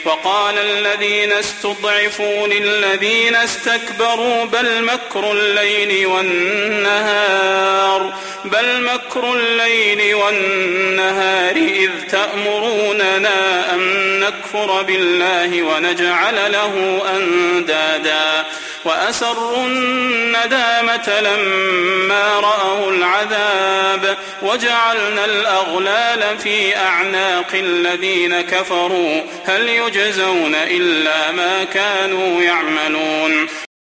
وقال الذين استضعفوا للذين استكبروا بل مكر الليل والنهار إذ تأمروننا أن نكفر بالله ونجعل له أندادا وأسروا الندامة لما رأوا العذاب وجعلنا الأغلال في أعناق الذين كفروا هل يجزون إلا ما كانوا يعملون